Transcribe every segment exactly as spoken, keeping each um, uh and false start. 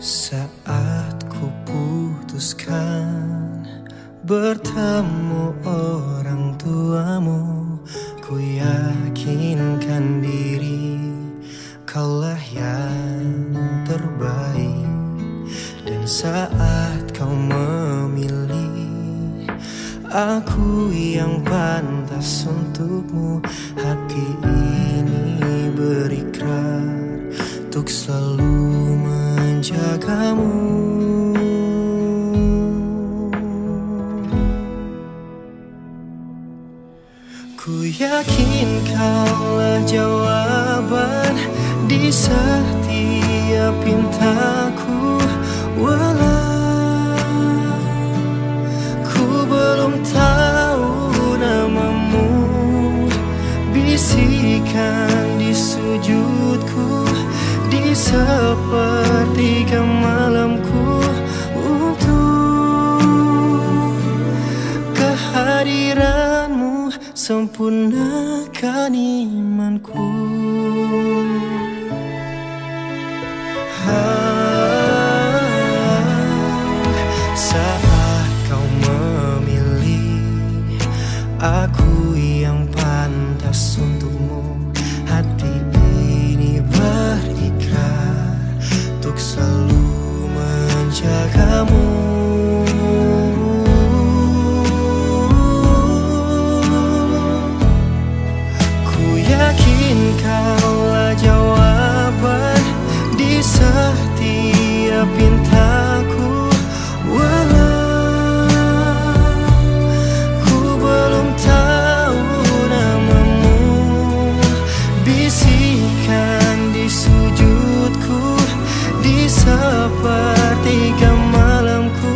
Saat ku putuskan bertemu orang tuamu, ku yakinkan diri kaulah yang terbaik. Dan saat kau memilih aku yang pantas untukmu, hati ini berikrar untuk selalu menjagamu. Ku yakin kaulah jawaban di setiap pintaku, walau ku belum tahu namamu. Bisikan di sujudku, di sepertiga malamku, untuk kehadiranmu sempurnakan imanku. Saat kau memilih aku yang pantas untukmu, hati ini berikrar untuk selalu menjagamu. Ku yakin kaulah jawaban di setiap pintaku, walau ku belum tahu namamu. Bisikan di sujudku, di sepertiga malamku,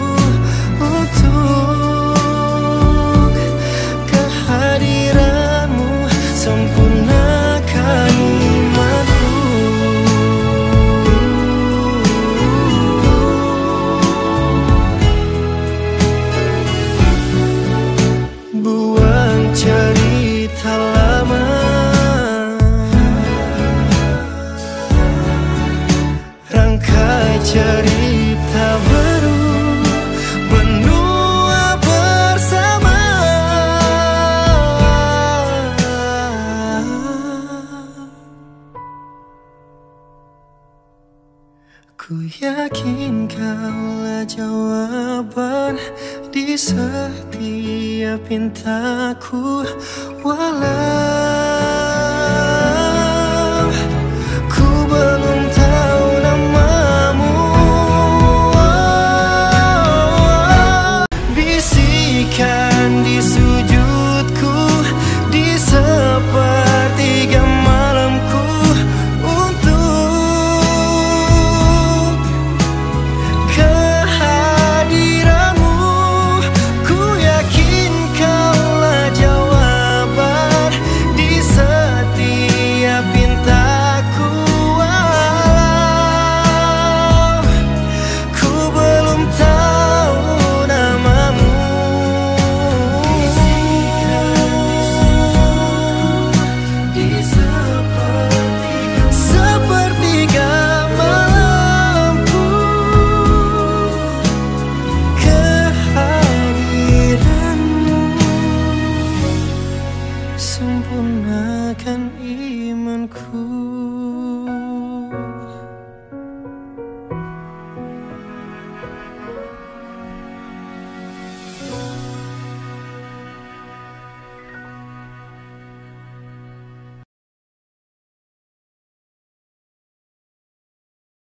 untuk kehadiranmu sempurnakan imanku. Buang cerita lama, rangkai cerita baru, benua bersama. Ku yakin kaulah jawaban di setiap pintaku, walau